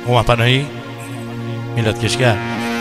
هومن پناهی میلاد کشگر.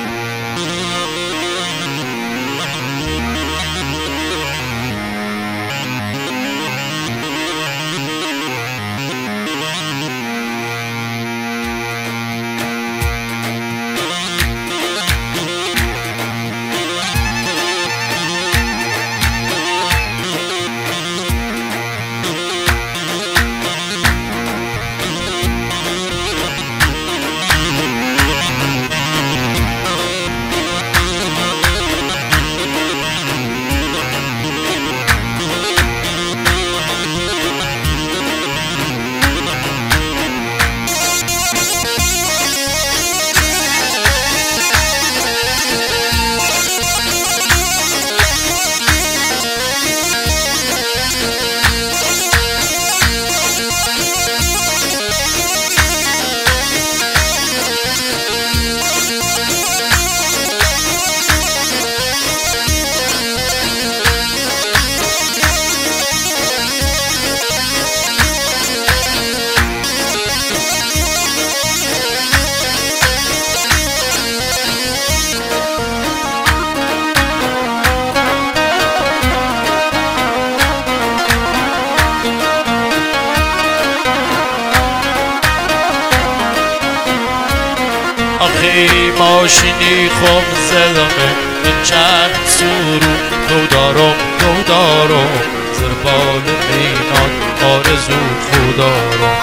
آخی ماشینی خوب زدمه این چند سرو تو دارم زربال مینان آرزو خودارم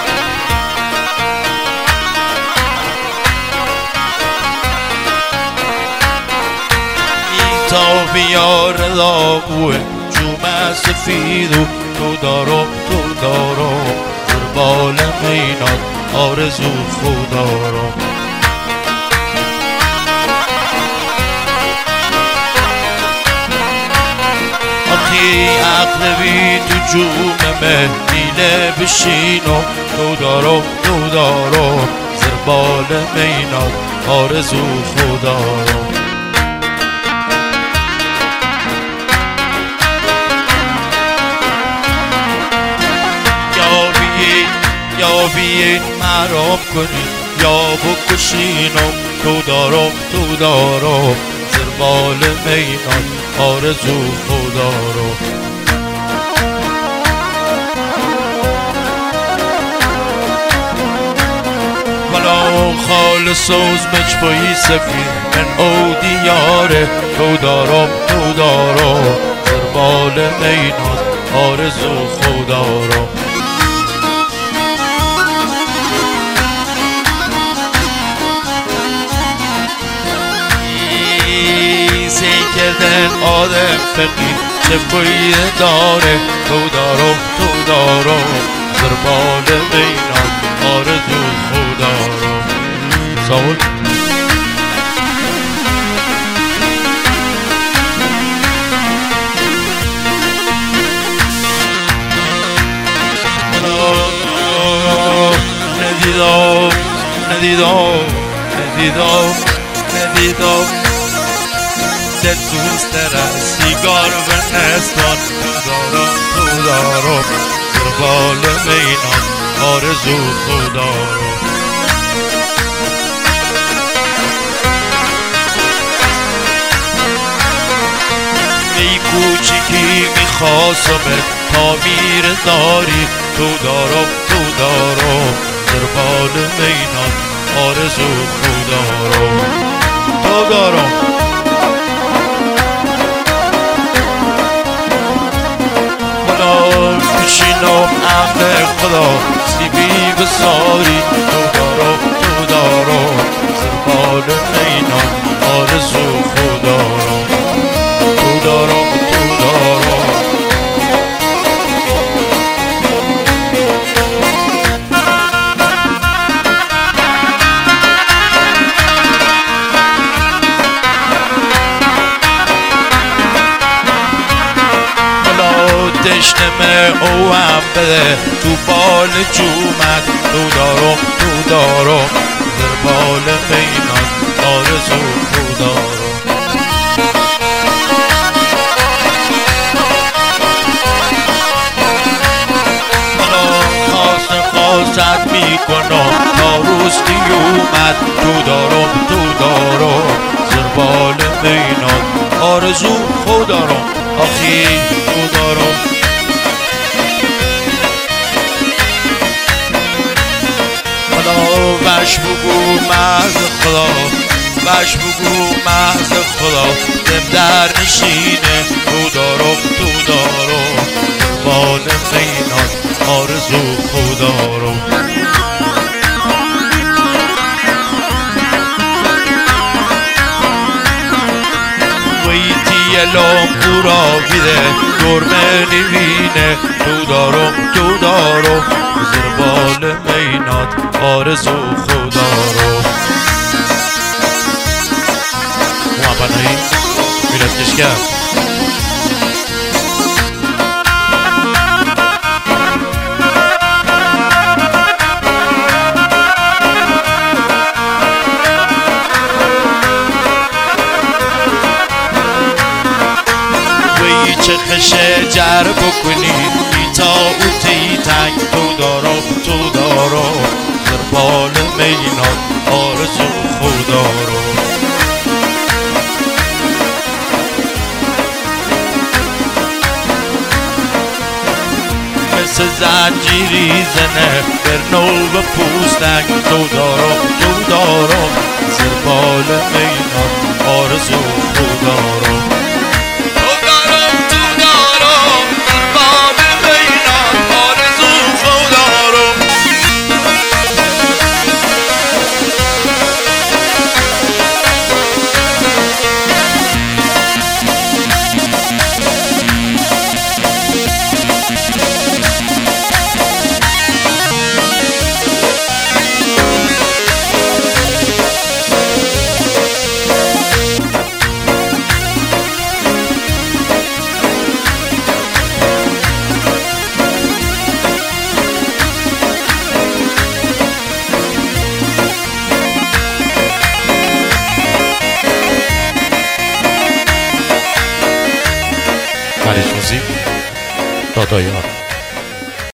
تا بیار داغوه جوم سفیدو تو دارم زربال مینان آرزو خودارم آخی عقل بی تو جوممه دیله بشینم تو دارم زربال مینان آرزو خودارم یا بیاین مرام کنید یا بکشینم تو دارم زربال مینان آرزو خودارم ولا خالص از مجبوی سفید من او دیاره تو دارم زربال مینان آرزو خودارم کردن آدم فقیر چه بوی داره تو دارم زربال مینان آرزو خودارم ساول ندیدم دل دوست دارم سیگار و نستان تو دارم زربال مینان آرزو خودارم ای کوچیکی میخواستمت تا میره داری تو دارم زربال مینان آرزو خودارم تو دارم بشینم عمل خدا سیبی بساری تو دارم زربال مینان آرزو خودارم تو دارم دشنمه او هم بده تو بال جومت تو دارم زربال مینان آرزو خودارم حالا خواست می میکنم تا روزی اومد تو دارم زربال میناد آرزو خودارم آخی تو دارم خدا بش بگو محض خدا بش بگو محض خدا دم در نشینه تو دارم بال میناد آرزو خودارم الان پورا بیده گرمه نوینه تو دارم زربال میناد آرزو خودارم محبنایی میلاد کشگر چه خشجر بکنی بیتا او تیتنگ تو دارم زربال میناد آرزو خودارم مثل زنجیری زنه برنو به پوستنگ تو دارم زربال میناد آرزو خودارم Musik, Dodojor.